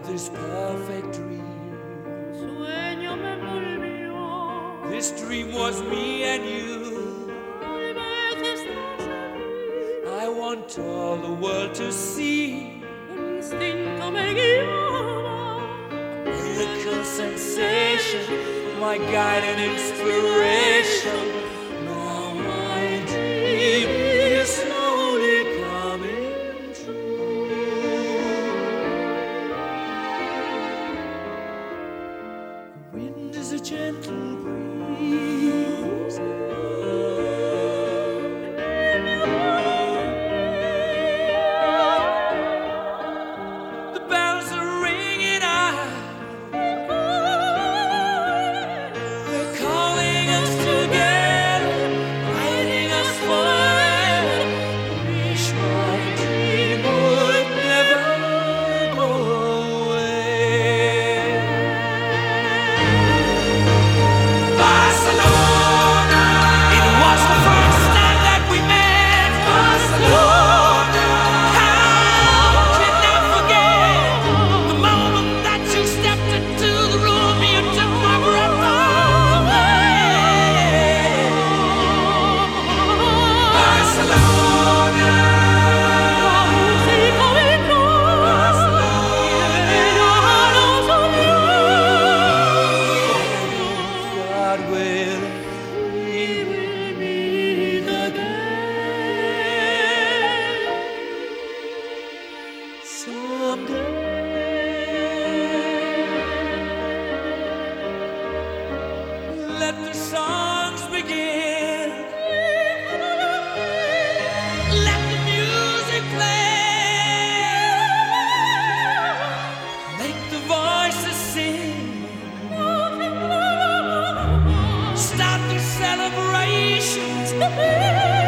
this perfect dream. Sueño me envolvió. This dream was me and you. Tal vez estás aquí. I want all the world to see. El instinto me guiaba. Miracle sensation, my guide and inspiration. Now my dream is slowly coming true. The wind is a gentle breeze. The bells are ringing out. They're calling us together, guiding us forever. Wish my dream would never go away. Barcelona, it was the first time that we met. Barcelona, how can I forget the moment that you stepped into the room? You took my breath away. Barcelona, Música de God willing, we will meet again someday. Let the songs begin. Let the music play. Make the voices sing. Start the celebrations.